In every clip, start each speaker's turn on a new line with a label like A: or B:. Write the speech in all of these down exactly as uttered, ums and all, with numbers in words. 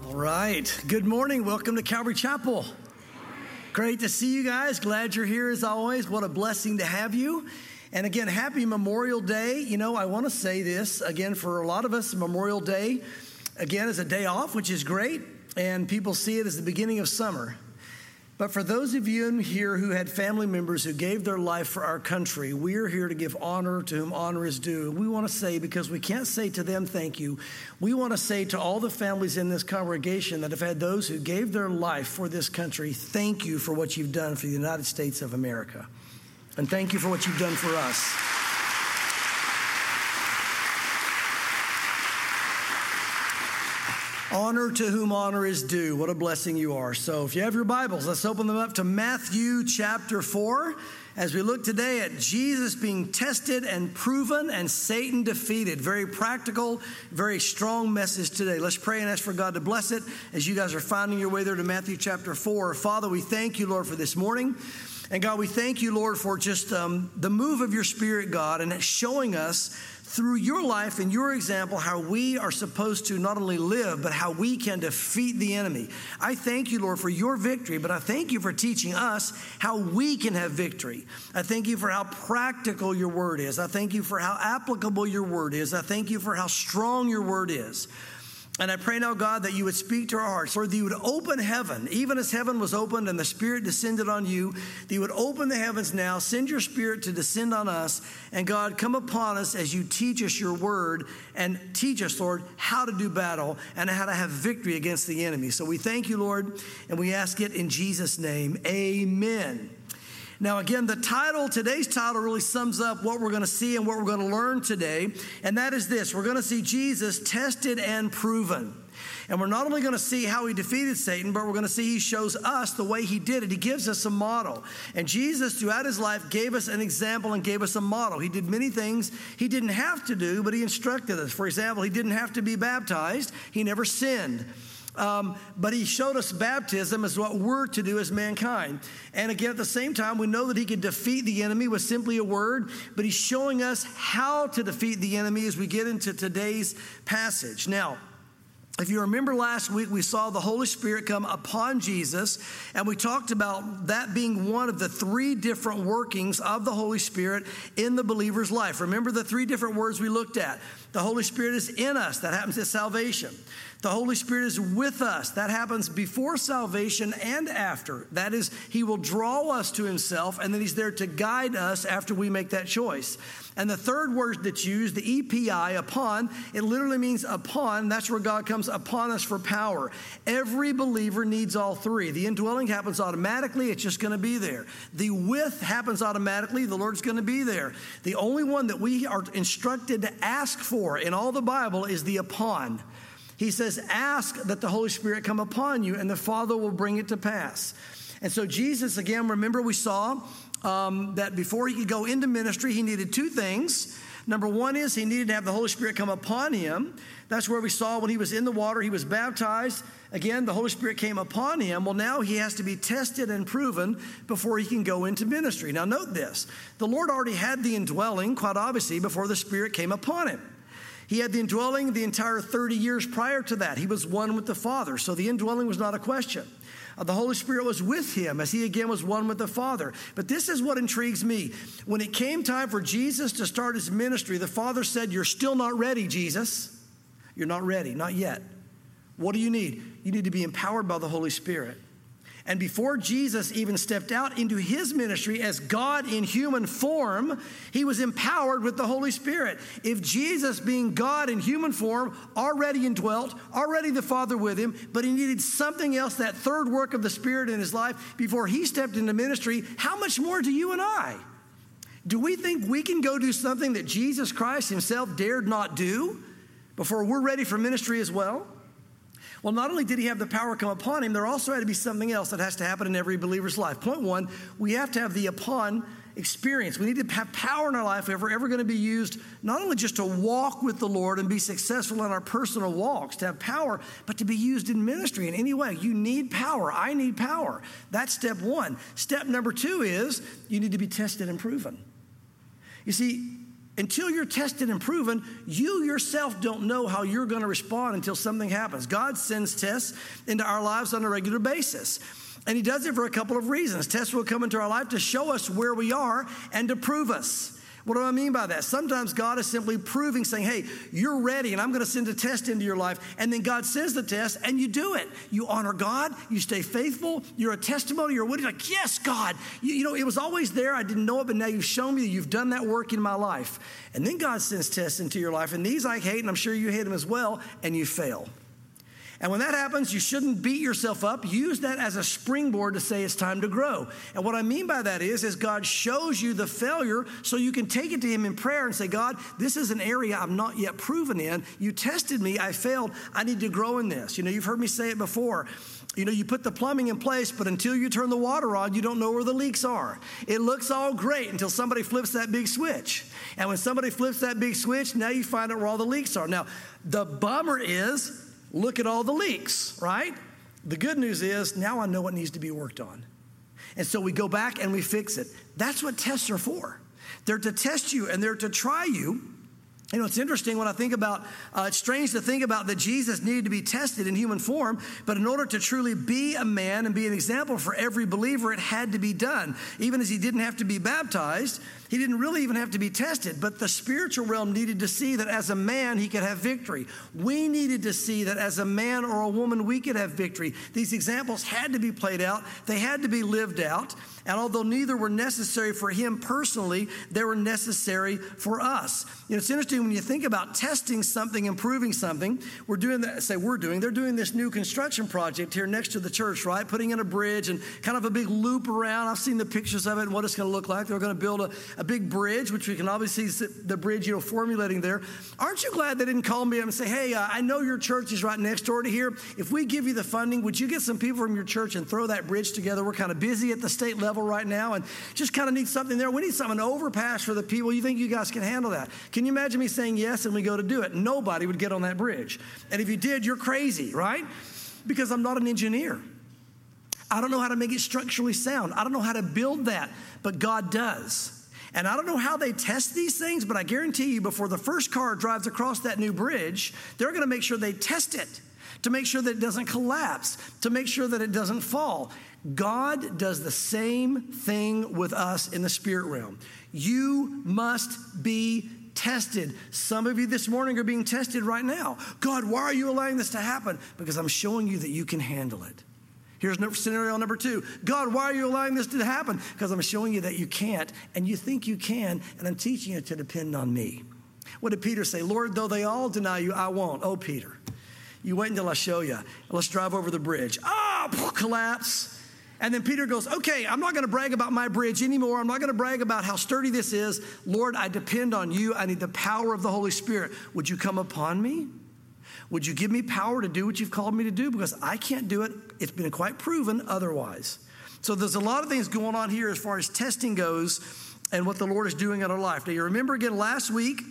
A: All right. Good morning. Welcome to Calvary Chapel. Great to see you guys. Glad you're here as always. What a blessing to have you. And again, happy Memorial Day. You know, I want to say this again for a lot of us, Memorial Day, again, is a day off, which is great. And people see it as the beginning of summer. But for those of you in here who had family members who gave their life for our country, we are here to give honor to whom honor is due. We want to say, because we can't say to them thank you, we want to say to all the families in this congregation that have had those who gave their life for this country, thank you for what you've done for the United States of America. And thank you for what you've done for us. Honor to whom honor is due. What a blessing you are. So if you have your Bibles, let's open them up to Matthew chapter four. As we look today at Jesus being tested and proven and Satan defeated. Very practical, very strong message today. Let's pray and ask for God to bless it as you guys are finding your way there to Matthew chapter four. Father, we thank you, Lord, for this morning. And God, we thank you, Lord, for just um, the move of your Spirit, God, and showing us through your life and your example how we are supposed to not only live, but how we can defeat the enemy. I thank you, Lord, for your victory, but I thank you for teaching us how we can have victory. I thank you for how practical your word is. I thank you for how applicable your word is. I thank you for how strong your word is. And I pray now, God, that you would speak to our hearts. Lord, that you would open heaven, even as heaven was opened and the Spirit descended on you, that you would open the heavens now, send your Spirit to descend on us. And God, come upon us as you teach us your word and teach us, Lord, how to do battle and how to have victory against the enemy. So we thank you, Lord, and we ask it in Jesus' name. Amen. Now, again, the title, today's title really sums up what we're going to see and what we're going to learn today. And that is this. We're going to see Jesus tested and proven. And we're not only going to see how he defeated Satan, but we're going to see he shows us the way he did it. He gives us a model. And Jesus, throughout his life, gave us an example and gave us a model. He did many things he didn't have to do, but he instructed us. For example, he didn't have to be baptized. He never sinned. Um, but he showed us baptism as what we're to do as mankind. And again, at the same time, we know that he could defeat the enemy with simply a word, but he's showing us how to defeat the enemy as we get into today's passage. Now, if you remember last week, we saw the Holy Spirit come upon Jesus, and we talked about that being one of the three different workings of the Holy Spirit in the believer's life. Remember the three different words we looked at. The Holy Spirit is in us. That happens at salvation. The Holy Spirit is with us. That happens before salvation and after. That is, he will draw us to himself, and then he's there to guide us after we make that choice. And the third word that's used, the E P I, upon, it literally means upon. That's where God comes upon us for power. Every believer needs all three. The indwelling happens automatically. It's just going to be there. The with happens automatically. The Lord's going to be there. The only one that we are instructed to ask for in all the Bible is the upon. He says, ask that the Holy Spirit come upon you, and the Father will bring it to pass. And so Jesus, again, remember we saw um, that before he could go into ministry, he needed two things. Number one is he needed to have the Holy Spirit come upon him. That's where we saw when he was in the water, he was baptized. Again, the Holy Spirit came upon him. Well, now he has to be tested and proven before he can go into ministry. Now, note this. The Lord already had the indwelling, quite obviously, before the Spirit came upon him. He had the indwelling the entire thirty years prior to that. He was one with the Father, so the indwelling was not a question. Uh, the Holy Spirit was with him as he again was one with the Father. But this is what intrigues me. When it came time for Jesus to start his ministry, the Father said, "You're still not ready, Jesus. You're not ready, not yet. What do you need? You need to be empowered by the Holy Spirit." And before Jesus even stepped out into his ministry as God in human form, he was empowered with the Holy Spirit. If Jesus, being God in human form, already indwelt, already the Father with him, but he needed something else, that third work of the Spirit in his life, before he stepped into ministry, how much more do you and I? Do we think we can go do something that Jesus Christ himself dared not do before we're ready for ministry as well? Well, not only did he have the power come upon him, there also had to be something else that has to happen in every believer's life. Point one, we have to have the upon experience. We need to have power in our life if we're ever going to be used, not only just to walk with the Lord and be successful in our personal walks, to have power, but to be used in ministry in any way. You need power. I need power. That's step one. Step number two is you need to be tested and proven. You see, until you're tested and proven, you yourself don't know how you're going to respond until something happens. God sends tests into our lives on a regular basis. And he does it for a couple of reasons. Tests will come into our life to show us where we are and to prove us. What do I mean by that? Sometimes God is simply proving, saying, hey, you're ready, and I'm going to send a test into your life. And then God sends the test, and you do it. You honor God. You stay faithful. You're a testimony. You're a witness. Like, yes, God. You, you know, it was always there. I didn't know it, but now you've shown me that you've done that work in my life. And then God sends tests into your life. And these I hate, and I'm sure you hate them as well, and you fail. And when that happens, you shouldn't beat yourself up. Use that as a springboard to say it's time to grow. And what I mean by that is, is God shows you the failure so you can take it to him in prayer and say, God, this is an area I'm not yet proven in. You tested me. I failed. I need to grow in this. You know, you've heard me say it before. You know, you put the plumbing in place, but until you turn the water on, you don't know where the leaks are. It looks all great until somebody flips that big switch. And when somebody flips that big switch, now you find out where all the leaks are. Now, the bummer is, look at all the leaks, right? The good news is now I know what needs to be worked on. And so we go back and we fix it. That's what tests are for. They're to test you and they're to try you. You know, it's interesting when I think about, uh, it's strange to think about that Jesus needed to be tested in human form, but in order to truly be a man and be an example for every believer, it had to be done. Even as he didn't have to be baptized, he didn't really even have to be tested, but the spiritual realm needed to see that as a man, he could have victory. We needed to see that as a man or a woman, we could have victory. These examples had to be played out. They had to be lived out. And although neither were necessary for him personally, they were necessary for us. You know, it's interesting when you think about testing something, improving something. We're doing that, say we're doing, they're doing this new construction project here next to the church, right? Putting in a bridge and kind of a big loop around. I've seen the pictures of it and what it's going to look like. They're going to build a, a big bridge, which we can obviously see the bridge, you know, formulating there. Aren't you glad they didn't call me up and say, hey, uh, I know your church is right next door to here. If we give you the funding, would you get some people from your church and throw that bridge together? We're kind of busy at the state level right now and just kind of need something there. We need something, an overpass for the people. You think you guys can handle that? Can you imagine me saying yes and we go to do it? Nobody would get on that bridge. And if you did, you're crazy, right? Because I'm not an engineer. I don't know how to make it structurally sound. I don't know how to build that, but God does. And I don't know how they test these things, but I guarantee you before the first car drives across that new bridge, they're going to make sure they test it to make sure that it doesn't collapse, to make sure that it doesn't fall. God does the same thing with us in the spirit realm. You must be tested. Some of you this morning are being tested right now. God, why are you allowing this to happen? Because I'm showing you that you can handle it. Here's scenario number two. God, why are you allowing this to happen? Because I'm showing you that you can't, and you think you can, and I'm teaching you to depend on me. What did Peter say? Lord, though they all deny you, I won't. Oh, Peter, you wait until I show you. Let's drive over the bridge. Ah, collapse. And then Peter goes, okay, I'm not going to brag about my bridge anymore. I'm not going to brag about how sturdy this is. Lord, I depend on you. I need the power of the Holy Spirit. Would you come upon me? Would you give me power to do what you've called me to do? Because I can't do it. It's been quite proven otherwise. So there's a lot of things going on here as far as testing goes and what the Lord is doing in our life. Now, you remember again last week,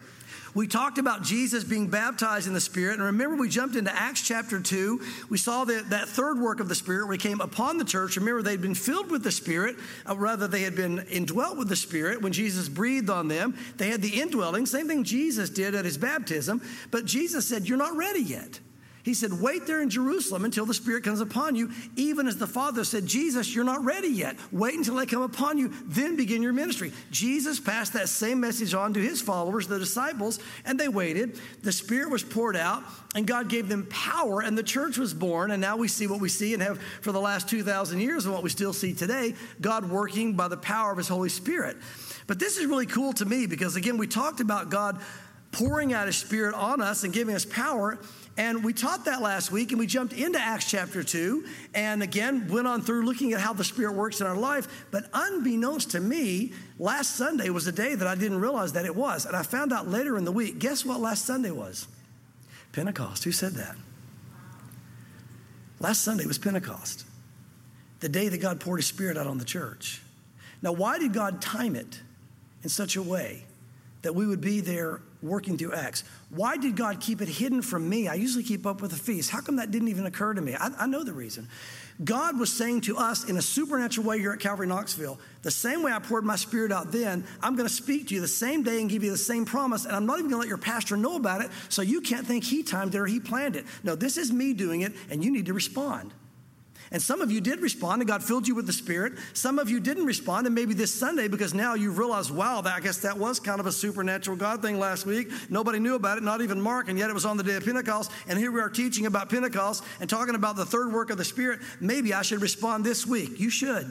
A: we talked about Jesus being baptized in the Spirit. And remember, we jumped into Acts chapter two. We saw that, that third work of the Spirit where he came upon the church. Remember, they'd been filled with the Spirit. Uh, rather, they had been indwelt with the Spirit when Jesus breathed on them. They had the indwelling, same thing Jesus did at his baptism. But Jesus said, you're not ready yet. He said, wait there in Jerusalem until the Spirit comes upon you, even as the Father said, Jesus, you're not ready yet. Wait until I come upon you, then begin your ministry. Jesus passed that same message on to his followers, the disciples, and they waited. The Spirit was poured out, and God gave them power, and the church was born. And now we see what we see and have for the last two thousand years and what we still see today, God working by the power of his Holy Spirit. But this is really cool to me because, again, we talked about God pouring out his Spirit on us and giving us power. And we taught that last week, and we jumped into Acts chapter two, and again, went on through looking at how the Spirit works in our life. But unbeknownst to me, last Sunday was a day that I didn't realize that it was. And I found out later in the week, guess what last Sunday was? Pentecost. Who said that? Last Sunday was Pentecost, the day that God poured his Spirit out on the church. Now, why did God time it in such a way that we would be there working through X. Why did God keep it hidden from me? I usually keep up with the feast. How come that didn't even occur to me? I, I know the reason. God was saying to us in a supernatural way here at Calvary Knoxville, the same way I poured my Spirit out then, I'm going to speak to you the same day and give you the same promise, and I'm not even going to let your pastor know about it, so you can't think he timed it or he planned it. No, this is me doing it, and you need to respond. And some of you did respond, and God filled you with the Spirit. Some of you didn't respond, and maybe this Sunday, because now you realize, wow, that, I guess that was kind of a supernatural God thing last week. Nobody knew about it, not even Mark, and yet it was on the day of Pentecost. And here we are teaching about Pentecost and talking about the third work of the Spirit. Maybe I should respond this week. You should.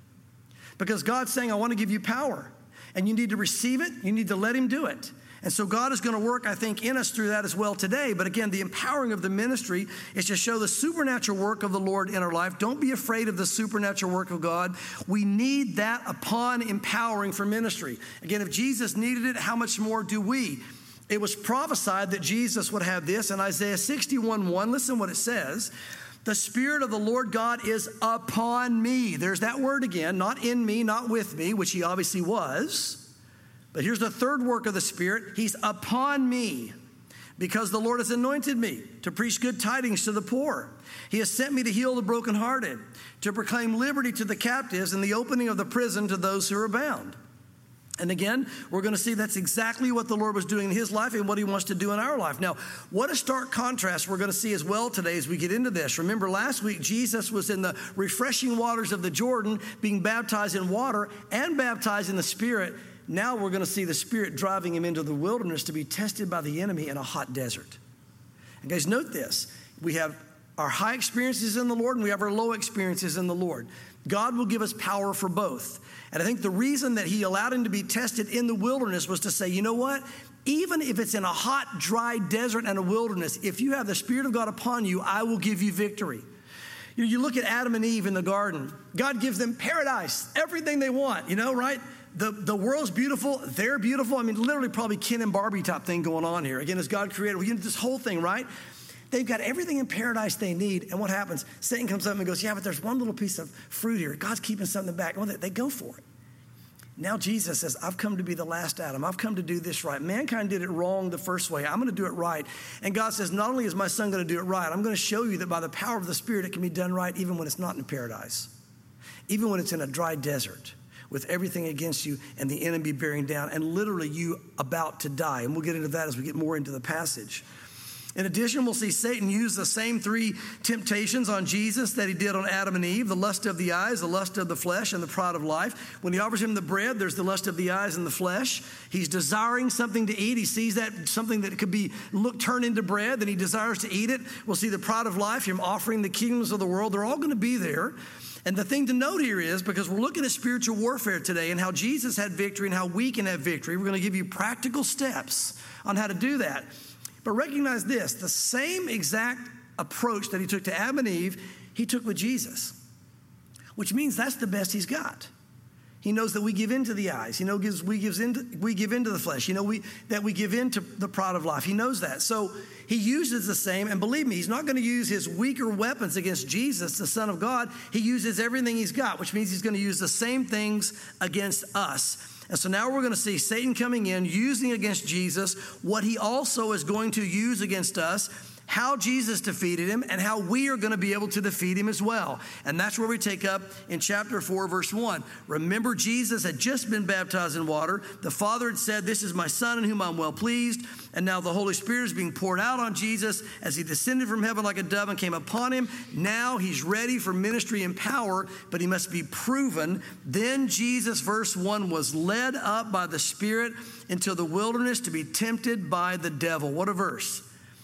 A: Because God's saying, I want to give you power. And you need to receive it. You need to let him do it. And so God is going to work, I think, in us through that as well today. But again, the empowering of the ministry is to show the supernatural work of the Lord in our life. Don't be afraid of the supernatural work of God. We need that upon empowering for ministry. Again, if Jesus needed it, how much more do we? It was prophesied that Jesus would have this in Isaiah sixty-one one. Listen what it says. The Spirit of the Lord God is upon me. There's that word again, not in me, not with me, which he obviously was. But here's the third work of the Spirit. He's upon me because the Lord has anointed me to preach good tidings to the poor. He has sent me to heal the brokenhearted, to proclaim liberty to the captives and the opening of the prison to those who are bound. And again, we're going to see that's exactly what the Lord was doing in his life and what he wants to do in our life. Now, what a stark contrast we're going to see as well today as we get into this. Remember, last week, Jesus was in the refreshing waters of the Jordan, being baptized in water and baptized in the Spirit. Now we're going to see the Spirit driving him into the wilderness to be tested by the enemy in a hot desert. And guys, note this. We have our high experiences in the Lord and we have our low experiences in the Lord. God will give us power for both. And I think the reason that he allowed him to be tested in the wilderness was to say, you know what? Even if it's in a hot, dry desert and a wilderness, if you have the Spirit of God upon you, I will give you victory. You, you look at Adam and Eve in the garden. God gives them paradise, everything they want, you know, right? The, the world's beautiful. They're beautiful. I mean, literally probably Ken and Barbie type thing going on here. Again, as God created, we get this whole thing, right? They've got everything in paradise they need. And what happens? Satan comes up and goes, yeah, but there's one little piece of fruit here. God's keeping something back. Well, they, they go for it. Now Jesus says, I've come to be the last Adam. I've come to do this right. Mankind did it wrong the first way. I'm going to do it right. And God says, not only is my son going to do it right, I'm going to show you that by the power of the Spirit, it can be done right even when it's not in paradise, even when it's in a dry desert, with everything against you and the enemy bearing down and literally you about to die. And we'll get into that as we get more into the passage. In addition, we'll see Satan use the same three temptations on Jesus that he did on Adam and Eve, the lust of the eyes, the lust of the flesh, and the pride of life. When he offers him the bread, there's the lust of the eyes and the flesh. He's desiring something to eat. He sees that something that could be look turned into bread, then he desires to eat it. We'll see the pride of life, him offering the kingdoms of the world. They're all going to be there. And the thing to note here is, because we're looking at spiritual warfare today and how Jesus had victory and how we can have victory, we're going to give you practical steps on how to do that. But recognize this, the same exact approach that he took to Adam and Eve, he took with Jesus, which means that's the best he's got. He knows that we give into the eyes. He knows we, gives into, we give into the flesh. You know, we, that we give into the pride of life. He knows that. So he uses the same, and believe me, he's not going to use his weaker weapons against Jesus, the Son of God. He uses everything he's got, which means he's going to use the same things against us. And so now we're going to see Satan coming in, using against Jesus what he also is going to use against us, how Jesus defeated him, and how we are going to be able to defeat him as well. And that's where we take up in chapter four, verse one. Remember, Jesus had just been baptized in water. The Father had said, this is my Son in whom I'm well pleased. And now the Holy Spirit is being poured out on Jesus as he descended from heaven like a dove and came upon him. Now he's ready for ministry and power, but he must be proven. Then Jesus, verse one, was led up by the Spirit into the wilderness to be tempted by the devil. What a verse.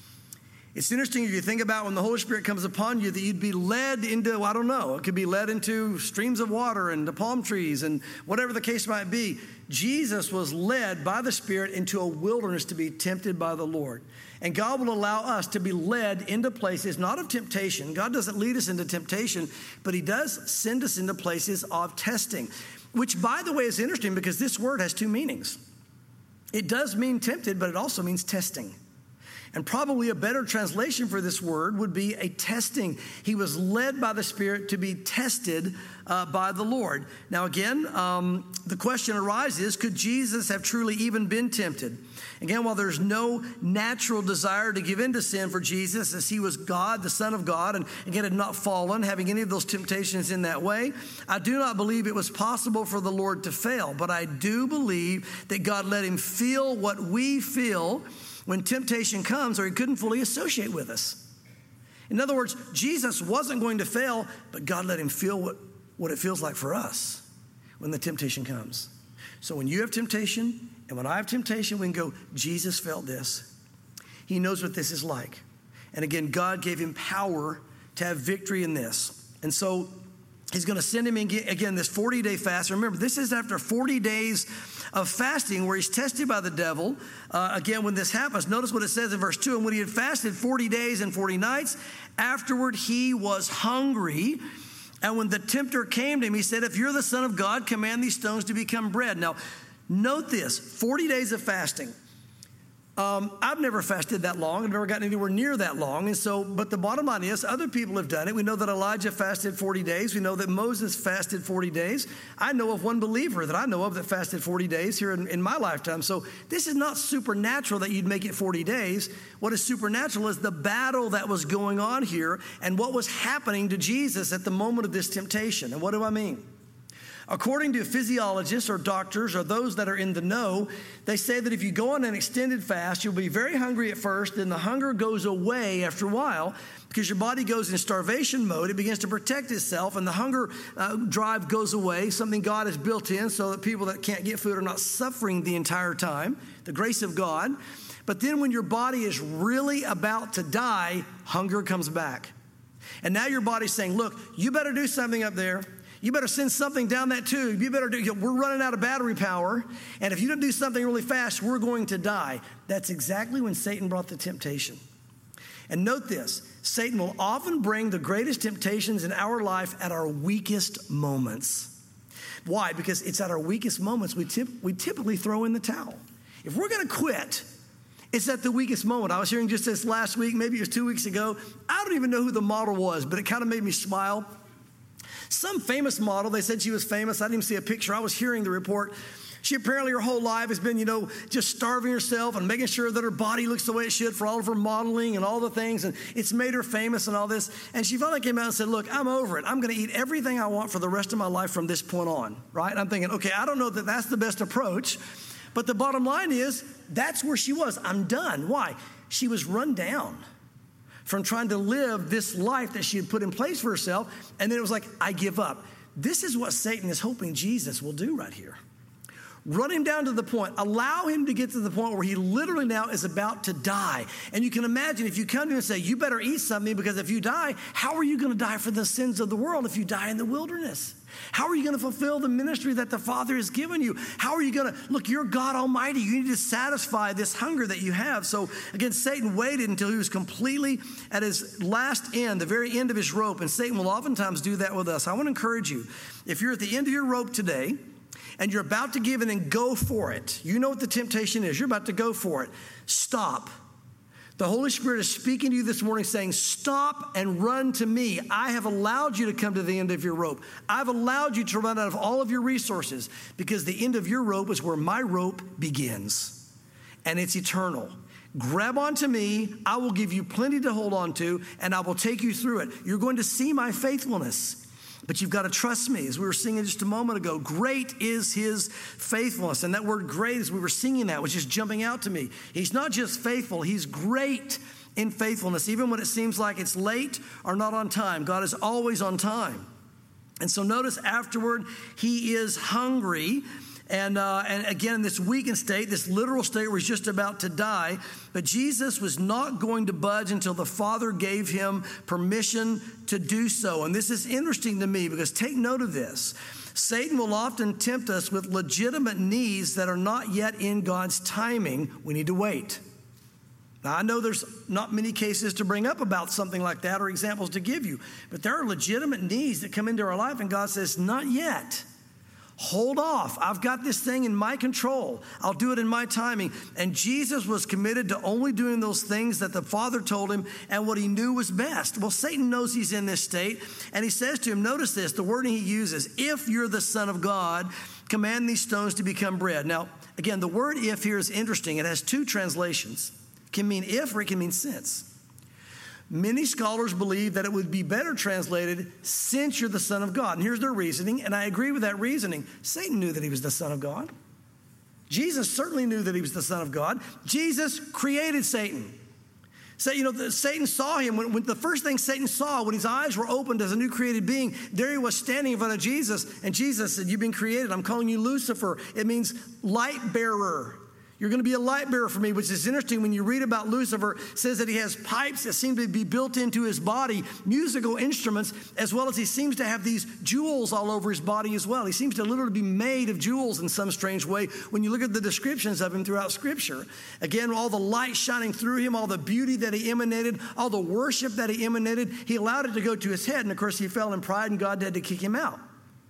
A: It's interesting if you think about when the Holy Spirit comes upon you that you'd be led into, I don't know, it could be led into streams of water and to palm trees and whatever the case might be. Jesus was led by the Spirit into a wilderness to be tempted by the Lord. And God will allow us to be led into places, not of temptation. God doesn't lead us into temptation, but he does send us into places of testing, which, by the way, is interesting because this word has two meanings. It does mean tempted, but it also means testing. And probably a better translation for this word would be a testing. He was led by the Spirit to be tested uh, by the Lord. Now again, um, the question arises, could Jesus have truly even been tempted? Again, while there's no natural desire to give in to sin for Jesus, as he was God, the Son of God, and again had not fallen, having any of those temptations in that way, I do not believe it was possible for the Lord to fail. But I do believe that God let him feel what we feel when temptation comes, or he couldn't fully associate with us. In other words, Jesus wasn't going to fail, but God let him feel what, what it feels like for us when the temptation comes. So when you have temptation, and when I have temptation, we can go, Jesus felt this. He knows what this is like. And again, God gave him power to have victory in this. And so he's going to send him in, again, this forty-day fast. Remember, this is after forty days of fasting where he's tested by the devil. Uh, again, when this happens, notice what it says in verse two. And when he had fasted forty days and forty nights, afterward he was hungry. And when the tempter came to him, he said, if you're the Son of God, command these stones to become bread. Now, note this, forty days of fasting. Um, I've never fasted that long. I've never gotten anywhere near that long. And so, but the bottom line is, other people have done it. We know that Elijah fasted forty days. We know that Moses fasted forty days. I know of one believer that I know of that fasted forty days here in, in my lifetime. So this is not supernatural that you'd make it forty days. What is supernatural is the battle that was going on here and what was happening to Jesus at the moment of this temptation. And what do I mean? According to physiologists or doctors or those that are in the know, they say that if you go on an extended fast, you'll be very hungry at first, then the hunger goes away after a while because your body goes in starvation mode. It begins to protect itself, and the hunger uh, drive goes away, something God has built in so that people that can't get food are not suffering the entire time, the grace of God. But then when your body is really about to die, hunger comes back. And now your body's saying, look, you better do something up there. You better send something down that tube. You better do, we're running out of battery power. And if you don't do something really fast, we're going to die. That's exactly when Satan brought the temptation. And note this, Satan will often bring the greatest temptations in our life at our weakest moments. Why? Because it's at our weakest moments we, tip, we typically throw in the towel. If we're going to quit, it's at the weakest moment. I was hearing just this last week, maybe it was two weeks ago. I don't even know who the model was, but it kind of made me smile. Some famous model, they said she was famous. I didn't even see a picture. I was hearing the report. She apparently her whole life has been, you know, just starving herself and making sure that her body looks the way it should for all of her modeling and all the things. And it's made her famous and all this. And she finally came out and said, look, I'm over it. I'm going to eat everything I want for the rest of my life from this point on, right? And I'm thinking, okay, I don't know that that's the best approach. But the bottom line is that's where she was. I'm done. Why? She was run down from trying to live this life that she had put in place for herself. And then it was like, I give up. This is what Satan is hoping Jesus will do right here. Run him down to the point. Allow him to get to the point where he literally now is about to die. And you can imagine if you come to him and say, you better eat something because if you die, how are you going to die for the sins of the world if you die in the wilderness? How are you going to fulfill the ministry that the Father has given you? How are you going to, look, you're God Almighty. You need to satisfy this hunger that you have. So again, Satan waited until he was completely at his last end, the very end of his rope. And Satan will oftentimes do that with us. I want to encourage you, if you're at the end of your rope today and you're about to give in and go for it, you know what the temptation is. You're about to go for it. Stop. The Holy Spirit is speaking to you this morning saying, stop and run to me. I have allowed you to come to the end of your rope. I've allowed you to run out of all of your resources because the end of your rope is where my rope begins. And it's eternal. Grab onto me. I will give you plenty to hold on to, and I will take you through it. You're going to see my faithfulness. But you've got to trust me. As we were singing just a moment ago, great is his faithfulness. And that word great, as we were singing that, was just jumping out to me. He's not just faithful, he's great in faithfulness. Even when it seems like it's late or not on time, God is always on time. And so notice afterward, he is hungry. And, uh, and again, in this weakened state, this literal state where he's just about to die. But Jesus was not going to budge until the Father gave him permission to do so. And this is interesting to me because take note of this. Satan will often tempt us with legitimate needs that are not yet in God's timing. We need to wait. Now, I know there's not many cases to bring up about something like that or examples to give you. But there are legitimate needs that come into our life and God says, not yet. Hold off. I've got this thing in my control. I'll do it in my timing. And Jesus was committed to only doing those things that the Father told him and what he knew was best. Well, Satan knows he's in this state. And he says to him, notice this, the wording he uses, if you're the Son of God, command these stones to become bread. Now, Again, the word if here is interesting. It has two translations. It can mean if or it can mean since. Many scholars believe that it would be better translated, since you're the Son of God. And here's their reasoning, and I agree with that reasoning. Satan knew that he was the Son of God. Jesus certainly knew that he was the Son of God. Jesus created Satan. So, you know, the, Satan saw him. When, when the first thing Satan saw, when his eyes were opened as a new created being, there he was standing in front of Jesus. And Jesus said, you've been created. I'm calling you Lucifer. It means light bearer. You're going to be a light bearer for me, which is interesting. When you read about Lucifer, it says that he has pipes that seem to be built into his body, musical instruments, as well as he seems to have these jewels all over his body as well. He seems to literally be made of jewels in some strange way when you look at the descriptions of him throughout Scripture. Again, all the light shining through him, all the beauty that he emanated, all the worship that he emanated, he allowed it to go to his head. And of course, he fell in pride and God had to kick him out.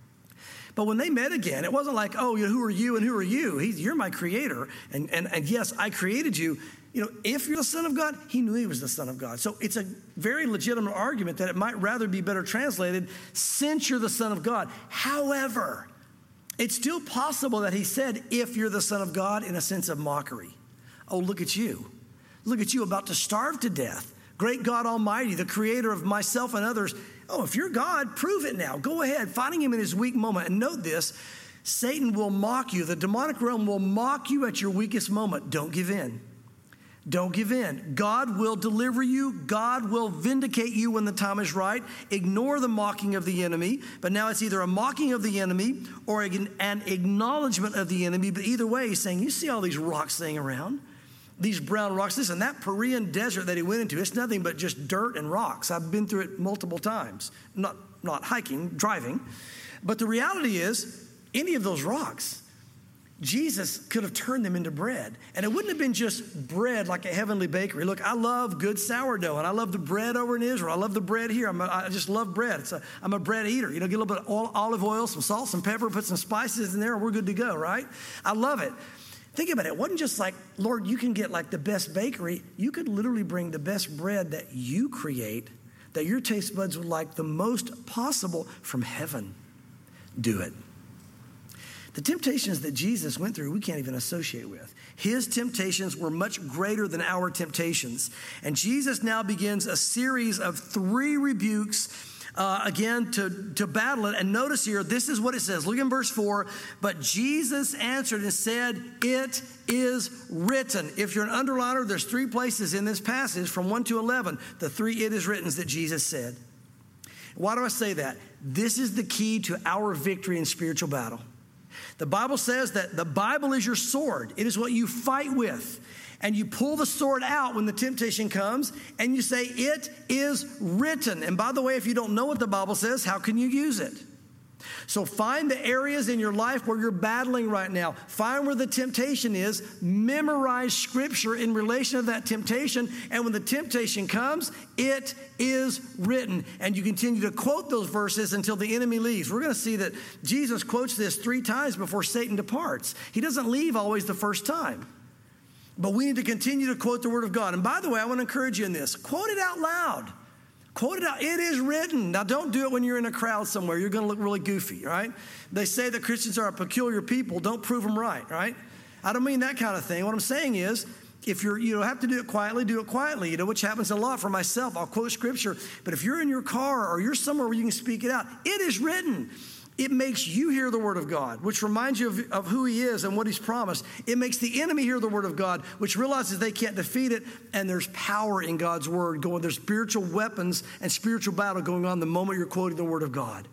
A: But when they met again, it wasn't like, oh, you know, who are you and who are you? He's, you're my creator. And, and, and yes, I created you. You know, if you're the Son of God, he knew he was the Son of God. So it's a very legitimate argument that it might rather be better translated, since you're the Son of God. However, it's still possible that he said, if you're the Son of God, in a sense of mockery. Oh, look at you. Look at you about to starve to death. Great God Almighty, the creator of myself and others. Oh, if you're God, prove it now. Go ahead, finding him in his weak moment. And note this, Satan will mock you. The demonic realm will mock you at your weakest moment. Don't give in. Don't give in. God will deliver you. God will vindicate you when the time is right. Ignore the mocking of the enemy. But now it's either a mocking of the enemy or an acknowledgement of the enemy. But either way, he's saying, you see all these rocks laying around? These brown rocks. Listen, that Perean desert that he went into, it's nothing but just dirt and rocks. I've been through it multiple times. Not, not hiking, driving. But the reality is, any of those rocks, Jesus could have turned them into bread. And it wouldn't have been just bread like a heavenly bakery. Look, I love good sourdough, and I love the bread over in Israel. I love the bread here. I'm a, I just love bread. It's a, I'm a bread eater. You know, get a little bit of olive oil, some salt, some pepper, put some spices in there, and we're good to go, right? I love it. Think about it. It wasn't just like, Lord, you can get like the best bakery. You could literally bring the best bread that you create, that your taste buds would like the most possible from heaven. Do it. The temptations that Jesus went through, we can't even associate with. His temptations were much greater than our temptations. And Jesus now begins a series of three rebukes Uh, again, to, to battle it. And notice here, this is what it says. Look in verse four. But Jesus answered and said, it is written. If you're an underliner, there's three places in this passage from one to eleven, the three it is writtens that Jesus said. Why do I say that? This is the key to our victory in spiritual battle. The Bible says that the Bible is your sword. It is what you fight with. And you pull the sword out when the temptation comes, and you say, it is written. And by the way, if you don't know what the Bible says, how can you use it? So find the areas in your life where you're battling right now. Find where the temptation is. Memorize Scripture in relation to that temptation. And when the temptation comes, it is written. And you continue to quote those verses until the enemy leaves. We're going to see that Jesus quotes this three times before Satan departs. He doesn't leave always the first time. But we need to continue to quote the Word of God. And by the way, I want to encourage you in this. Quote it out loud. Quote it out. It is written. Now, don't do it when you're in a crowd somewhere. You're going to look really goofy, right? They say that Christians are a peculiar people. Don't prove them right, right? I don't mean that kind of thing. What I'm saying is, if you're, you know, have to do it quietly, do it quietly, you know, which happens a lot for myself. I'll quote Scripture. But if you're in your car or you're somewhere where you can speak it out, it is written. It makes you hear the Word of God, which reminds you of, of who He is and what He's promised. It makes the enemy hear the Word of God, which realizes they can't defeat it, and there's power in God's Word going. There's spiritual weapons and spiritual battle going on the moment you're quoting the Word of God.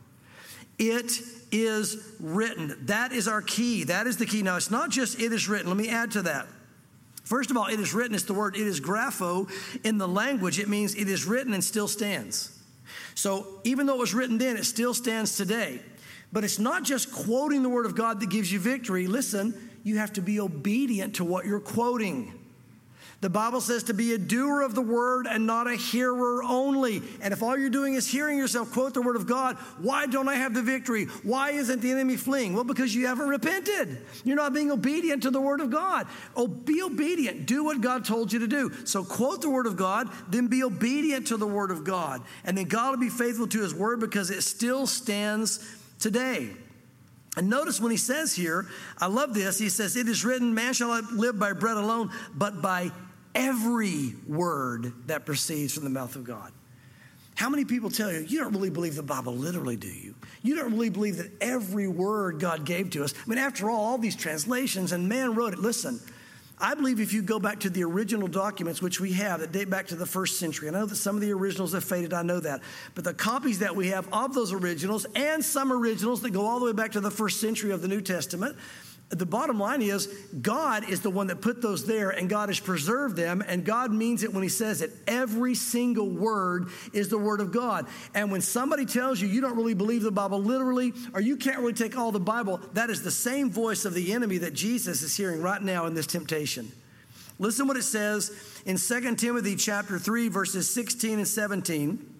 A: It is written. That is our key. That is the key. Now, it's not just it is written. Let me add to that. First of all, it is written. It's the word, it is grapho. In the language, it means it is written and still stands. So even though it was written then, it still stands today. But it's not just quoting the Word of God that gives you victory. Listen, you have to be obedient to what you're quoting. The Bible says to be a doer of the Word and not a hearer only. And if all you're doing is hearing yourself quote the Word of God, why don't I have the victory? Why isn't the enemy fleeing? Well, because you haven't repented. You're not being obedient to the Word of God. Oh, be obedient. Do what God told you to do. So quote the Word of God, then be obedient to the Word of God. And then God will be faithful to His Word because it still stands today. And notice when he says here, I love this, he says, it is written, man shall not live by bread alone, but by every word that proceeds from the mouth of God. How many people tell you, you don't really believe the Bible literally, do you? You don't really believe that every word God gave to us. I mean, after all, all these translations, and man wrote it. Listen, I believe if you go back to the original documents, which we have, that date back to the first century. I know that some of the originals have faded, I know that. But the copies that we have of those originals, and some originals that go all the way back to the first century of the New Testament, the bottom line is God is the one that put those there, and God has preserved them, and God means it when he says it. Every single word is the word of God. And when somebody tells you you don't really believe the Bible literally, or you can't really take all the Bible, that is the same voice of the enemy that Jesus is hearing right now in this temptation. Listen what it says in Second Timothy chapter three, verses sixteen and seventeen.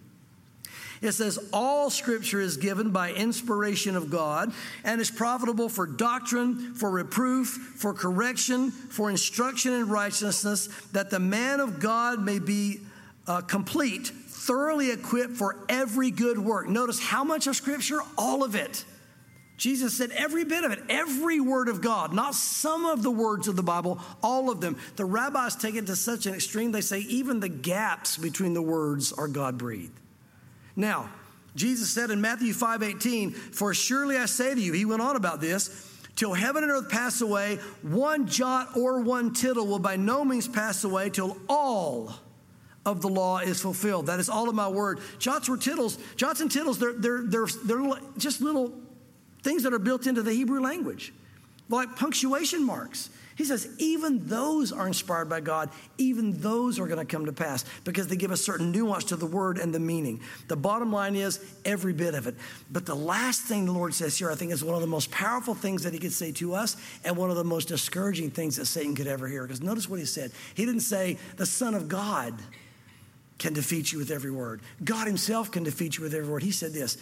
A: It says, all scripture is given by inspiration of God and is profitable for doctrine, for reproof, for correction, for instruction in righteousness, that the man of God may be uh, complete, thoroughly equipped for every good work. Notice how much of scripture? All of it. Jesus said every bit of it, every word of God, not some of the words of the Bible, all of them. The rabbis take it to such an extreme, they say even the gaps between the words are God-breathed. Now, Jesus said in Matthew five eighteen, for surely I say to you, he went on about this, till heaven and earth pass away, one jot or one tittle will by no means pass away till all of the law is fulfilled. That is all of my word. Jots or tittles, jots and tittles, they're, they're, they're, they're just little things that are built into the Hebrew language, like punctuation marks. He says, even those are inspired by God. Even those are going to come to pass because they give a certain nuance to the word and the meaning. The bottom line is every bit of it. But the last thing the Lord says here, I think, is one of the most powerful things that he could say to us and one of the most discouraging things that Satan could ever hear. Because notice what he said. He didn't say the Son of God can defeat you with every word. God himself can defeat you with every word. He said this,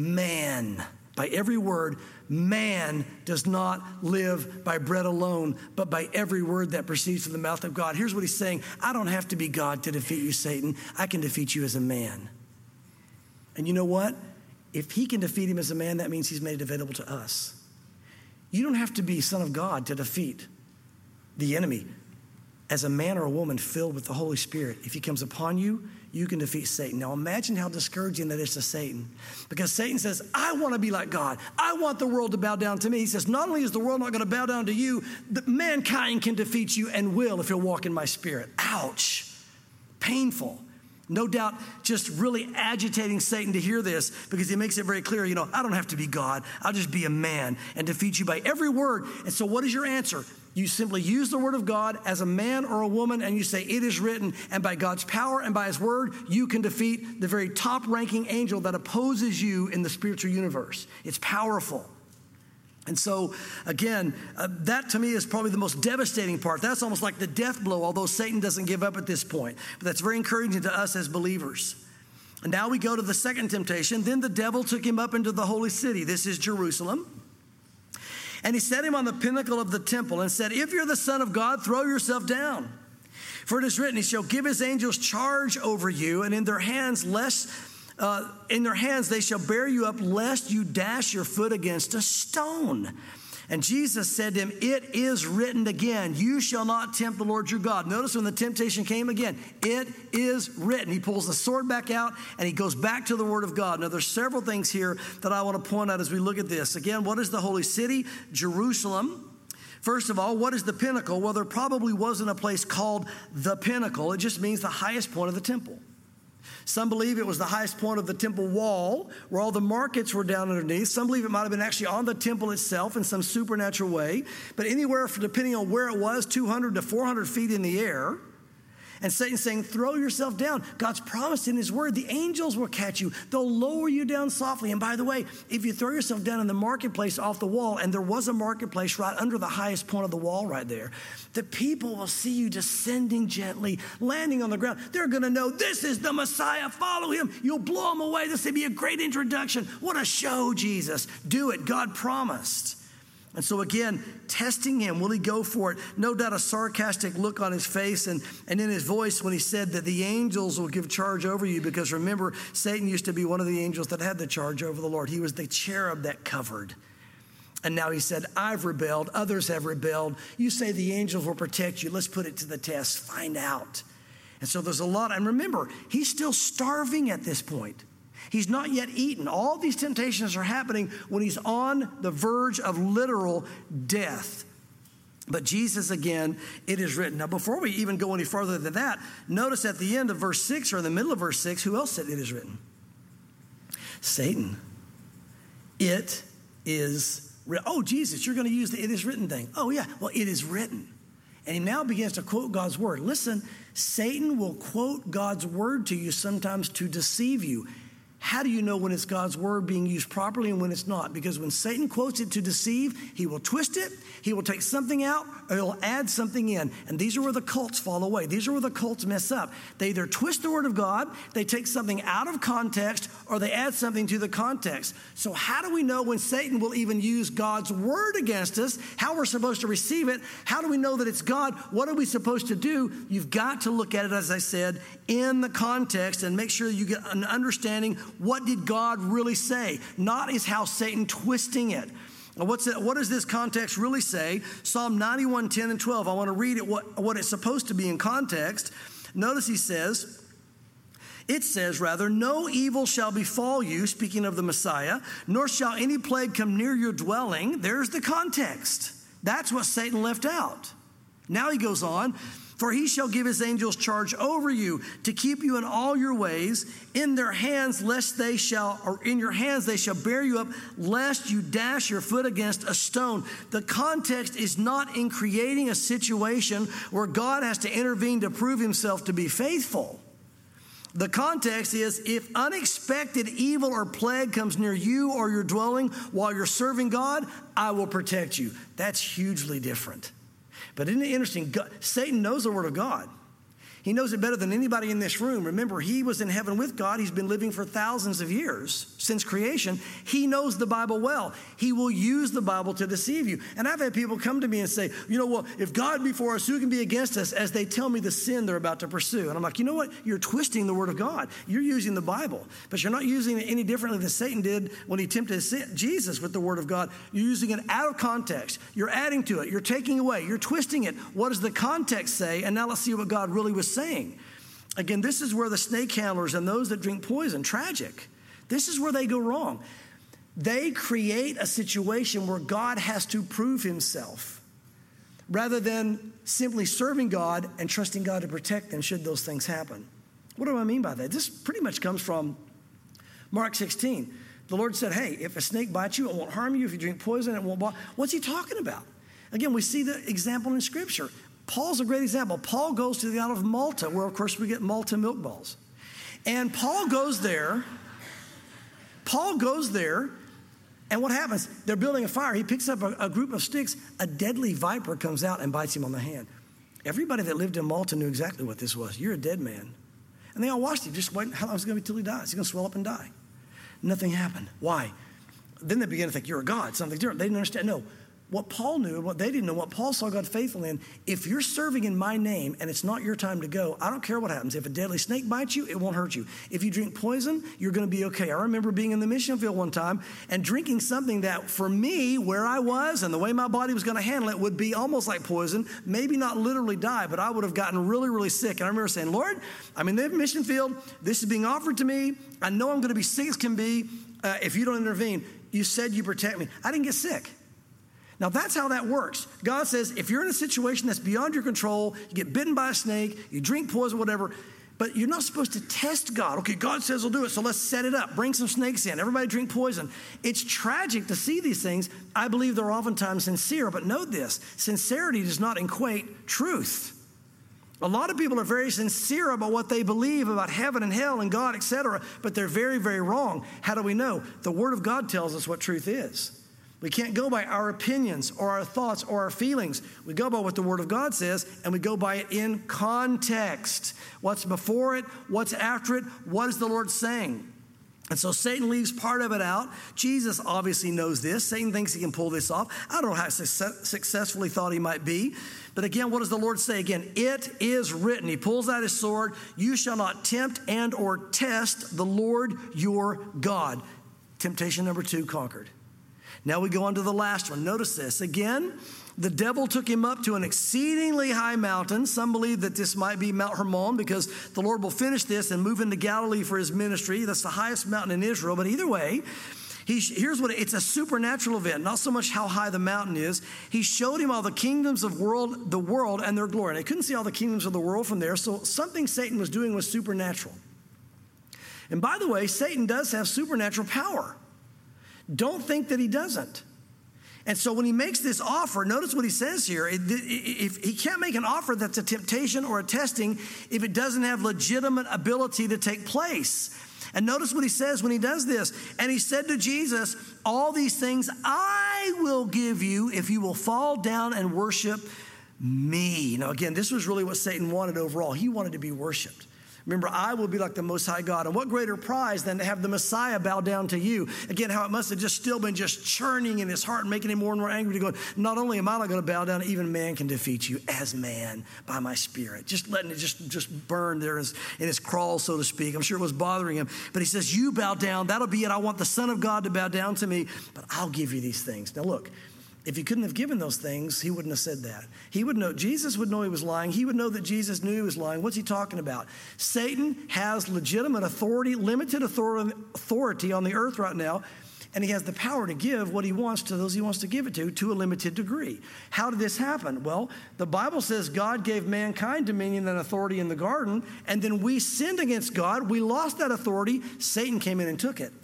A: man, by every word, man does not live by bread alone, but by every word that proceeds from the mouth of God. Here's what he's saying. I don't have to be God to defeat you, Satan. I can defeat you as a man. And you know what? If he can defeat him as a man, that means he's made it available to us. You don't have to be Son of God to defeat the enemy. As a man or a woman filled with the Holy Spirit, if he comes upon you, you can defeat Satan. Now imagine how discouraging that is to Satan. Because Satan says, I want to be like God. I want the world to bow down to me. He says, not only is the world not going to bow down to you, but mankind can defeat you and will if you'll walk in my spirit. Ouch. Painful. No doubt just really agitating Satan to hear this because he makes it very clear, you know, I don't have to be God. I'll just be a man and defeat you by every word. And so what is your answer? You simply use the word of God as a man or a woman and you say, it is written, and by God's power and by his word, you can defeat the very top-ranking angel that opposes you in the spiritual universe. It's powerful. And so, again, uh, that to me is probably the most devastating part. That's almost like the death blow, although Satan doesn't give up at this point. But that's very encouraging to us as believers. And now we go to the second temptation. Then the devil took him up into the holy city. This is Jerusalem. And he set him on the pinnacle of the temple and said, if you're the Son of God, throw yourself down. For it is written, he shall give his angels charge over you, and in their hands lest Uh, in their hands they shall bear you up, lest you dash your foot against a stone. And Jesus said to him, it is written again, you shall not tempt the Lord your God. Notice when the temptation came again, it is written. He pulls the sword back out and he goes back to the word of God. Now there's several things here that I want to point out as we look at this. Again, what is the holy city? Jerusalem. First of all, what is the pinnacle? Well, there probably wasn't a place called the pinnacle. It just means the highest point of the temple. Some believe it was the highest point of the temple wall where all the markets were down underneath. Some believe it might have been actually on the temple itself in some supernatural way. But anywhere, for, depending on where it was, two hundred to four hundred feet in the air. And Satan's saying, throw yourself down. God's promised in his word, the angels will catch you. They'll lower you down softly. And by the way, if you throw yourself down in the marketplace off the wall, and there was a marketplace right under the highest point of the wall right there, the people will see you descending gently, landing on the ground. They're going to know this is the Messiah. Follow him. You'll blow them away. This will be a great introduction. What a show, Jesus. Do it. God promised. And so again, testing him, will he go for it? No doubt a sarcastic look on his face and, and in his voice when he said that the angels will give charge over you. Because remember, Satan used to be one of the angels that had the charge over the Lord. He was the cherub that covered. And now he said, I've rebelled. Others have rebelled. You say the angels will protect you. Let's put it to the test. Find out. And so there's a lot. And remember, he's still starving at this point. He's not yet eaten. All these temptations are happening when he's on the verge of literal death. But Jesus, again, it is written. Now, before we even go any further than that, notice at the end of verse six or in the middle of verse six, who else said it is written? Satan. It is written. Oh, Jesus, you're going to use the it is written thing. Oh, yeah. Well, it is written. And he now begins to quote God's word. Listen, Satan will quote God's word to you sometimes to deceive you. How do you know when it's God's word being used properly and when it's not? Because when Satan quotes it to deceive, he will twist it, he will take something out, or he'll add something in. And these are where the cults fall away. These are where the cults mess up. They either twist the word of God, they take something out of context, or they add something to the context. So how do we know when Satan will even use God's word against us, how we're supposed to receive it? How do we know that it's God? What are we supposed to do? You've got to look at it, as I said, in the context and make sure you get an understanding. What did God really say? Not is how Satan twisting it. Now what's it, what does this context really say? Psalm ninety-one, ten and twelve. I want to read it, what, what it's supposed to be in context. Notice he says, it says, rather, no evil shall befall you, speaking of the Messiah, nor shall any plague come near your dwelling. There's the context. That's what Satan left out. Now he goes on, for he shall give his angels charge over you to keep you in all your ways. In their hands, lest they shall, or in your hands they shall bear you up, lest you dash your foot against a stone. The context is not in creating a situation where God has to intervene to prove himself to be faithful. The context is, if unexpected evil or plague comes near you or your dwelling while you're serving God, I will protect you. That's hugely different. But isn't it interesting? God, Satan knows the word of God. He knows it better than anybody in this room. Remember, he was in heaven with God. He's been living for thousands of years since creation. He knows the Bible well. He will use the Bible to deceive you. And I've had people come to me and say, you know, well, if God be for us, who can be against us? As they tell me the sin they're about to pursue. And I'm like, you know what? You're twisting the word of God. You're using the Bible, but you're not using it any differently than Satan did when he tempted Jesus with the word of God. You're using it out of context. You're adding to it. You're taking away. You're twisting it. What does the context say? And now let's see what God really was saying. Again, this is where the snake handlers and those that drink poison, tragic. This is where they go wrong. They create a situation where God has to prove himself rather than simply serving God and trusting God to protect them should those things happen. What do I mean by that? This pretty much comes from Mark sixteen. The Lord said, hey, if a snake bites you, it won't harm you. If you drink poison, it won't bother. What's he talking about? Again, we see the example in Scripture. Paul's a great example. Paul goes to the island of Malta, where, of course, we get Malta milk balls. And Paul goes there. Paul goes there, and what happens? They're building a fire. He picks up a, a group of sticks. A deadly viper comes out and bites him on the hand. Everybody that lived in Malta knew exactly what this was. You're a dead man. And they all watched him, just waiting. How long is it going to be till he dies? He's going to swell up and die. Nothing happened. Why? Then they began to think, you're a god, something different. They didn't understand. No. What Paul knew, what they didn't know, what Paul saw God faithful in, if you're serving in my name and it's not your time to go, I don't care what happens. If a deadly snake bites you, it won't hurt you. If you drink poison, you're going to be okay. I remember being in the mission field one time and drinking something that for me, where I was and the way my body was going to handle it would be almost like poison, maybe not literally die, but I would have gotten really, really sick. And I remember saying, Lord, I'm in the mission field. This is being offered to me. I know I'm going to be sick as can be uh, if you don't intervene. You said you protect me. I didn't get sick. Now, that's how that works. God says, if you're in a situation that's beyond your control, you get bitten by a snake, you drink poison, whatever, but you're not supposed to test God. Okay, God says he'll do it, so let's set it up. Bring some snakes in. Everybody drink poison. It's tragic to see these things. I believe they're oftentimes sincere, but note this. Sincerity does not equate truth. A lot of people are very sincere about what they believe about heaven and hell and God, et cetera, but they're very, very wrong. How do we know? The Word of God tells us what truth is. We can't go by our opinions or our thoughts or our feelings. We go by what the Word of God says, and we go by it in context. What's before it? What's after it? What is the Lord saying? And so Satan leaves part of it out. Jesus obviously knows this. Satan thinks he can pull this off. I don't know how success- successfully thought he might be. But again, what does the Lord say? Again, it is written. He pulls out his sword. You shall not tempt and or test the Lord your God. Temptation number two conquered. Now we go on to the last one. Notice this. Again, the devil took him up to an exceedingly high mountain. Some believe that this might be Mount Hermon because the Lord will finish this and move into Galilee for his ministry. That's the highest mountain in Israel. But either way, he, here's what, it's a supernatural event, not so much how high the mountain is. He showed him all the kingdoms of world, the world and their glory. And they couldn't see all the kingdoms of the world from there. So something Satan was doing was supernatural. And by the way, Satan does have supernatural power. Don't think that he doesn't. And so when he makes this offer, notice what he says here. If he can't make an offer that's a temptation or a testing if it doesn't have legitimate ability to take place. And notice what he says when he does this. And he said to Jesus, all these things I will give you if you will fall down and worship me. Now again, this was really what Satan wanted overall. He wanted to be worshiped. Remember, I will be like the Most High God. And what greater prize than to have the Messiah bow down to you? Again, how it must have just still been just churning in his heart and making him more and more angry to go, not only am I not going to bow down, even man can defeat you as man by my spirit. Just letting it just, just burn there in his crawl, so to speak. I'm sure it was bothering him. But he says, you bow down. That'll be it. I want the Son of God to bow down to me, but I'll give you these things. Now look. If he couldn't have given those things, he wouldn't have said that. He would know, Jesus would know he was lying. He would know that Jesus knew he was lying. What's he talking about? Satan has legitimate authority, limited authority on the earth right now, and he has the power to give what he wants to those he wants to give it to, to a limited degree. How did this happen? Well, the Bible says God gave mankind dominion and authority in the garden, and then we sinned against God. We lost that authority. Satan came in and took it.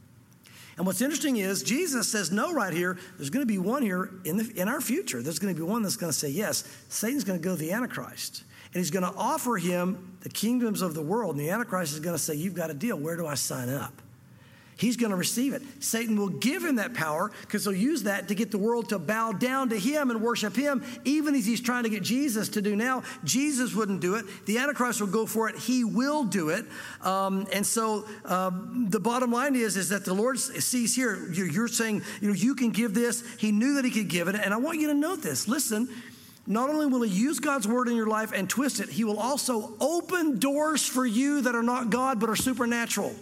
A: And what's interesting is Jesus says no right here. There's going to be one here in, the, in our future. There's going to be one that's going to say yes. Satan's going to go to the Antichrist. And he's going to offer him the kingdoms of the world. And the Antichrist is going to say, you've got a deal. Where do I sign up? He's going to receive it. Satan will give him that power because he'll use that to get the world to bow down to him and worship him, even as he's trying to get Jesus to do now. Jesus wouldn't do it. The Antichrist will go for it. He will do it. Um, and so uh, the bottom line is, is that the Lord sees here, you're, you're saying, you know, you can give this. He knew that he could give it. And I want you to note this. Listen, not only will he use God's word in your life and twist it, he will also open doors for you that are not God but are supernatural.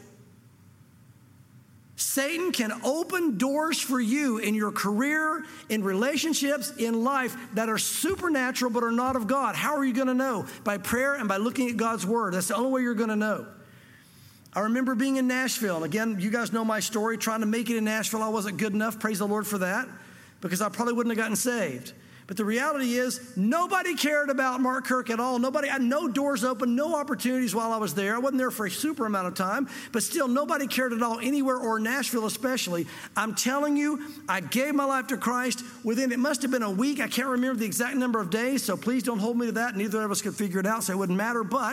A: Satan can open doors for you in your career, in relationships, in life that are supernatural but are not of God. How are you going to know? By prayer and by looking at God's word. That's the only way you're going to know. I remember being in Nashville. And again, you guys know my story. Trying to make it in Nashville, I wasn't good enough. Praise the Lord for that. Because I probably wouldn't have gotten saved. But the reality is, nobody cared about Mark Kirk at all. Nobody, I had no doors open, no opportunities while I was there. I wasn't there for a super amount of time, but still nobody cared at all, anywhere, or Nashville especially. I'm telling you, I gave my life to Christ within, it must have been a week. I can't remember the exact number of days, so please don't hold me to that. Neither of us could figure it out, so it wouldn't matter. But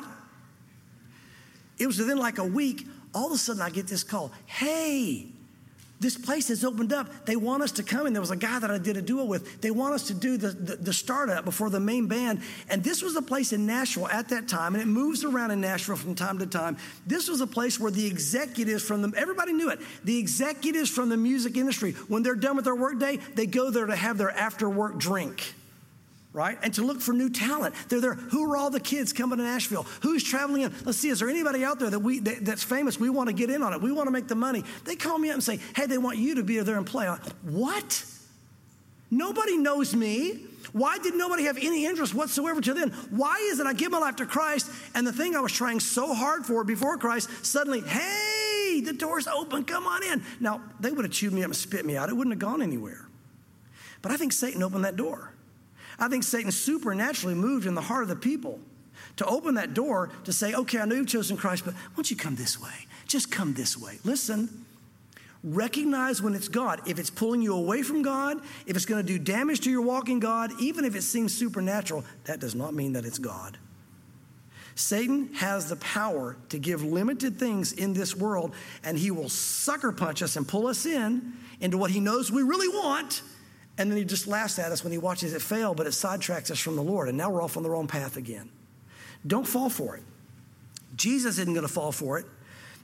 A: it was within like a week, all of a sudden I get this call. Hey, this place has opened up. They want us to come in. There was a guy that I did a duo with. They want us to do the, the, the startup before the main band. And this was a place in Nashville at that time, and it moves around in Nashville from time to time. This was a place where the executives from the, everybody knew it, the executives from the music industry, when they're done with their work day, they go there to have their after-work drink. Right? And to look for new talent. They're there. Who are all the kids coming to Nashville? Who's traveling in? Let's see, is there anybody out there that we that, that's famous? We want to get in on it. We want to make the money. They call me up and say, hey, they want you to be there and play. I'm like, what? Nobody knows me. Why did nobody have any interest whatsoever to then? Why is it I give my life to Christ, and the thing I was trying so hard for before Christ, suddenly, hey, the door's open, come on in. Now, they would have chewed me up and spit me out. It wouldn't have gone anywhere. But I think Satan opened that door. I think Satan supernaturally moved in the heart of the people to open that door to say, okay, I know you've chosen Christ, but why don't you come this way? Just come this way. Listen, recognize when it's God. If it's pulling you away from God, if it's going to do damage to your walk in God, even if it seems supernatural, that does not mean that it's God. Satan has the power to give limited things in this world, and he will sucker punch us and pull us in into what he knows we really want. And then he just laughs at us when he watches it fail, but it sidetracks us from the Lord. And now we're off on the wrong path again. Don't fall for it. Jesus isn't going to fall for it.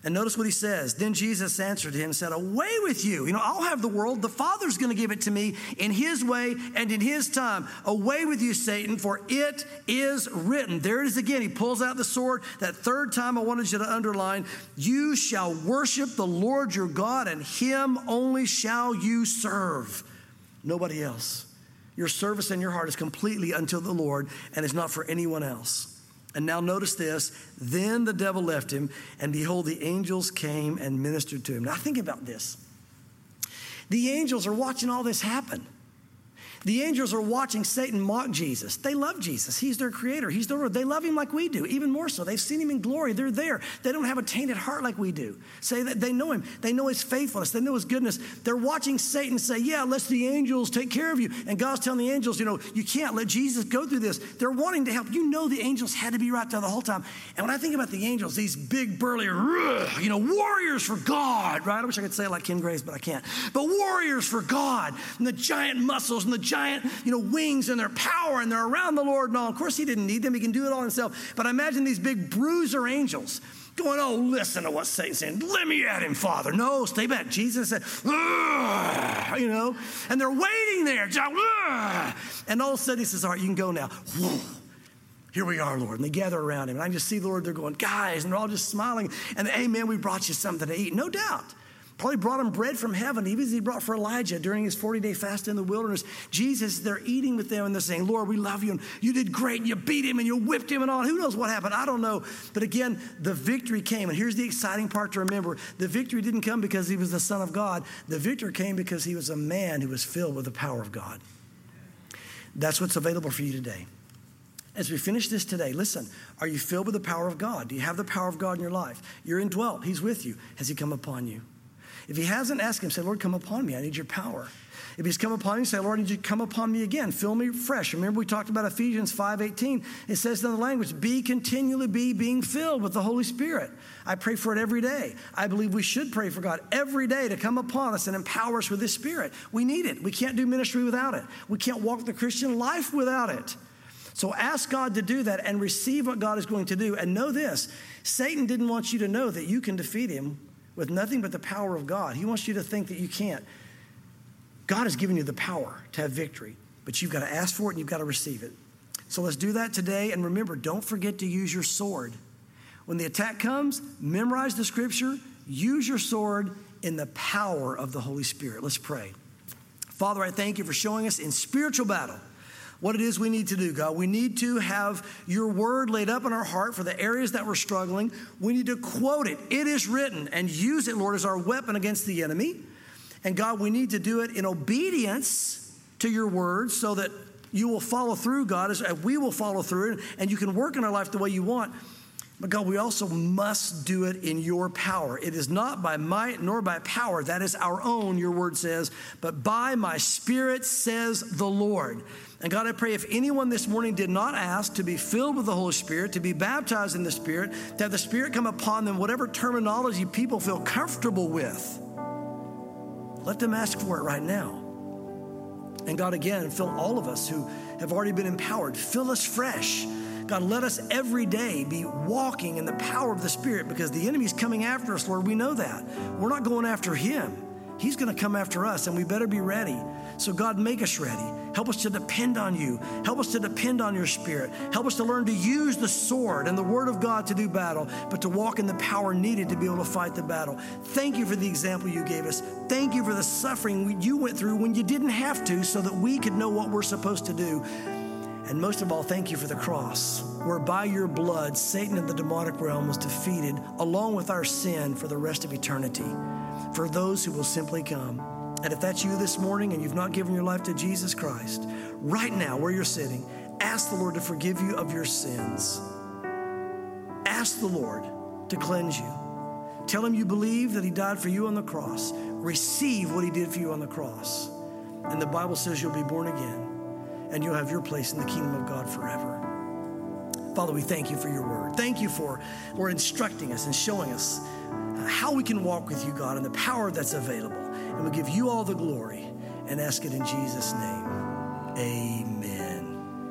A: And notice what he says. Then Jesus answered him and said, away with you. You know, I'll have the world. The Father's going to give it to me in his way and in his time. Away with you, Satan, for it is written. There it is again. He pulls out the sword. That third time I wanted you to underline, you shall worship the Lord your God, and him only shall you serve. Nobody else. Your service and your heart is completely unto the Lord and is not for anyone else. And now notice this, then the devil left him, and behold, the angels came and ministered to him. Now think about this. The angels are watching all this happen. The angels are watching Satan mock Jesus. They love Jesus. He's their creator. He's their Lord. They love him like we do, even more so. They've seen him in glory. They're there. They don't have a tainted heart like we do. Say that they know him. They know his faithfulness. They know his goodness. They're watching Satan say, yeah, let the angels take care of you. And God's telling the angels, you know, you can't let Jesus go through this. They're wanting to help. You know the angels had to be right there the whole time. And when I think about the angels, these big, burly, you know, warriors for God, right? I wish I could say it like Ken Graves, but I can't. But warriors for God, and the giant muscles and the giant, you know, wings and their power, and they're around the Lord and all. Of course, he didn't need them. He can do it all himself. But I imagine these big bruiser angels going, oh, listen to what Satan's saying. Let me at him, Father. No, stay back. Jesus said, ugh, you know, and they're waiting there. Ugh. And all of a sudden he says, all right, you can go now. Whoa. Here we are, Lord. And they gather around him. And I just see the Lord, they're going, guys, and they're all just smiling. And amen, we brought you something to eat. No doubt. Probably brought him bread from heaven, even as he brought for Elijah during his forty-day fast in the wilderness. Jesus, they're eating with them, and they're saying, Lord, we love you, and you did great, and you beat him, and you whipped him, and all. Who knows what happened? I don't know. But again, the victory came, and here's the exciting part to remember. The victory didn't come because he was the Son of God. The victory came because he was a man who was filled with the power of God. That's what's available for you today. As we finish this today, listen, are you filled with the power of God? Do you have the power of God in your life? You're indwelt. He's with you. Has he come upon you? If he hasn't, ask him, say, Lord, come upon me. I need your power. If he's come upon you, say, Lord, I need you to come upon me again. Fill me fresh. Remember we talked about Ephesians five eighteen. It says in the language, be continually be being filled with the Holy Spirit. I pray for it every day. I believe we should pray for God every day to come upon us and empower us with his Spirit. We need it. We can't do ministry without it. We can't walk the Christian life without it. So ask God to do that and receive what God is going to do. And know this, Satan didn't want you to know that you can defeat him with nothing but the power of God. He wants you to think that you can't. God has given you the power to have victory, but you've got to ask for it and you've got to receive it. So let's do that today. And remember, don't forget to use your sword. When the attack comes, memorize the scripture, use your sword in the power of the Holy Spirit. Let's pray. Father, I thank you for showing us in spiritual battle what it is we need to do, God. We need to have your word laid up in our heart for the areas that we're struggling. We need to quote it. It is written, and use it, Lord, as our weapon against the enemy. And God, we need to do it in obedience to your word so that you will follow through, God, as we will follow through, and you can work in our life the way you want. But God, we also must do it in your power. It is not by might nor by power. That is our own, your word says, but by my Spirit, says the Lord. And God, I pray if anyone this morning did not ask to be filled with the Holy Spirit, to be baptized in the Spirit, to have the Spirit come upon them, whatever terminology people feel comfortable with, let them ask for it right now. And God, again, fill all of us who have already been empowered. Fill us fresh. God, let us every day be walking in the power of the Spirit, because the enemy's coming after us, Lord. We know that. We're not going after him. He's going to come after us, and we better be ready. So God, make us ready. Help us to depend on you. Help us to depend on your Spirit. Help us to learn to use the sword and the word of God to do battle, but to walk in the power needed to be able to fight the battle. Thank you for the example you gave us. Thank you for the suffering you went through when you didn't have to, so that we could know what we're supposed to do. And most of all, thank you for the cross, where by your blood, Satan in the demonic realm was defeated, along with our sin, for the rest of eternity, for those who will simply come. And if that's you this morning and you've not given your life to Jesus Christ, right now where you're sitting, ask the Lord to forgive you of your sins. Ask the Lord to cleanse you. Tell him you believe that he died for you on the cross. Receive what he did for you on the cross. And the Bible says you'll be born again, and you'll have your place in the kingdom of God forever. Father, we thank you for your word. Thank you for, for instructing us and showing us how we can walk with you, God, and the power that's available. And we give you all the glory and ask it in Jesus' name. Amen.